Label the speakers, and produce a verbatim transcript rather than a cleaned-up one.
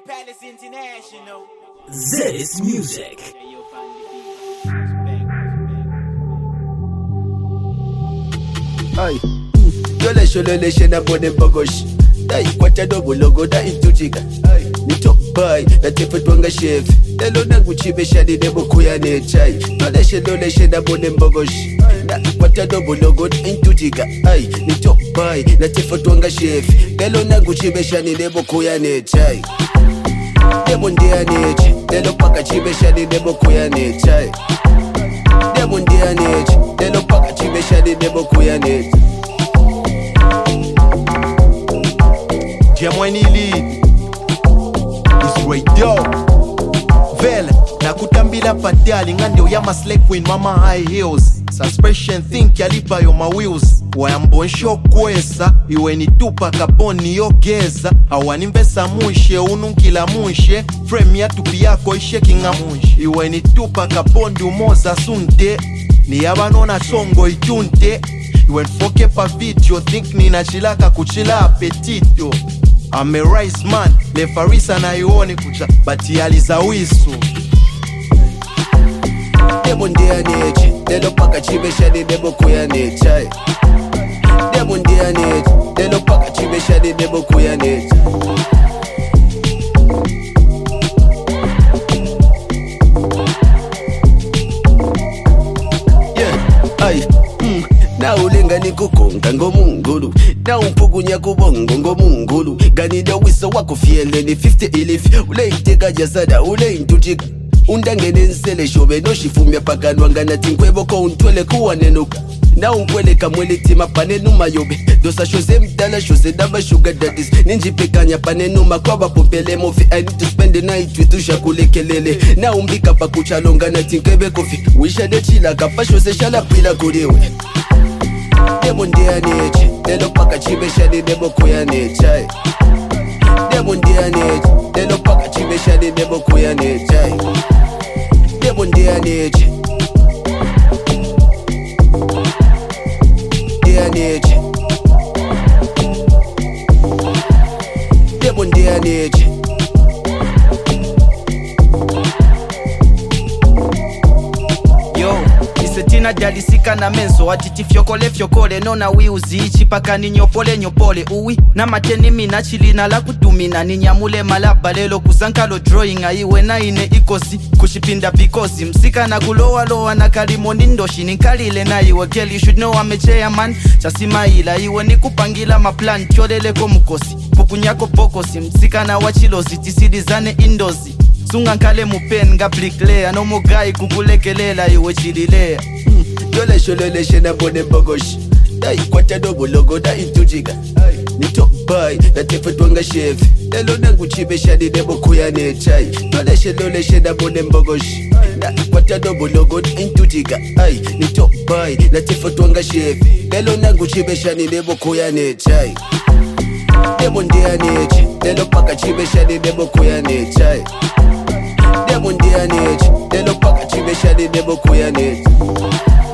Speaker 1: Palace International.
Speaker 2: This music.
Speaker 3: Ay, yole sholole shena bone bogosh. Ay, kwacha dobo logo da intujiga. Ay, ni top boy, na tefe twanga chef. Elo na guchibe shadi debo kuya ne chai. Yole sholole shena bone bogosh. Na kwacha dobo logo da intujiga. Ay, ni top boy, na tefe twanga chef. Elo na guchibe shadi debo kuya ne chai. Debo ndia nechi, elo paka chibe shadi debo kuya ne chai. Debo ndia nechi, elo paka chibe shadi debo kuya ne chai.
Speaker 4: Jamwani lead is radio Vele na kutambila padali ngande uyama slay queen mama high heels suspension think yalipa yo ma wheels wayambonsho kwesa iwe ni tupa kaboni yogeza awanimvesa munshe ununkila munshe frame ya tupi yako ishekinga munshe iwe ni tupa kabondi umoza sunte ni yabanona songo itunte iwe nfoke pa video think nina chilaka kuchila apetito I'm a rice man, le farisa na ione kucha bati aliza wisu.
Speaker 3: Debo ndia nechi, delo paka chibe shadi debo kuya ne chai. Debo ndia nechi, delo paka chibe shadi debo kuya ne chai. Yeah, ay, mm. Na ulenga ni kukonga ngomungulu na umpugunya kubongo ngomungulu ganida wisa wako fiele ni fifty elif ule iteka jasada ule intujika undangene nsele shobe no shifumya pakanwa ngana tinkwebo ko untwele kuwa nenuka na unkwele kamwele tima pane numa yobe dosa shose mtala shose daba sugar daddies ninji pekanya pane numa kwa bapompele mofi I need to spend the night with usha kulekelele na umbika pa kuchalonga na tinkwebe kofi wisha de chila kapa shose shala pila kurewe. Debo ndia nechi, delo paka chibe shadi debo kuya ne chai. Debo ndia nechi, delo paka chibe shadi debo kuya ne chai. Debo ndia nechi, ndia nechi, debo ndia nechi.
Speaker 1: Yo, isetina jalisika na menso atiti fyokole fyokole nona wiuzi ichi paka ni nyopole nyopole uwi na mateni mina chilina la kutumina ni nyamule malaba lelo kusankalo drawing aiwe na ine ikosi kushipinda pikosi msika na kulowa lowa na kalimoni ndoshi nikalile na iwe girl you should know I'm a chairman chasima ila iwe ni kupangila maplan cholele ko mkosi pukunyako bokosi msika na wachilozi tisidizane indozi sunga nkale mupen nga bricklayer no mugai kukulekelela iwe chililea.
Speaker 3: mm. Yole sholole shena bone bogosh. Dai kwacha dobo logo da intujiga. Ni top boy na tefe twanga chef. Elo nangu chibe shadi debo kuya ne chai. Yole sholole shena bone bogosh. Dai kwacha dobo logo da intujiga. Ay, ni top boy na tefe twanga chef. Elo nangu chibe shadi debo kuya ne chai. Debo ndia nechi, delo paka chibe shadi debo kuya ne chai. Debo ndia nechi, delo paka chibe shadi debo kuya ne chai.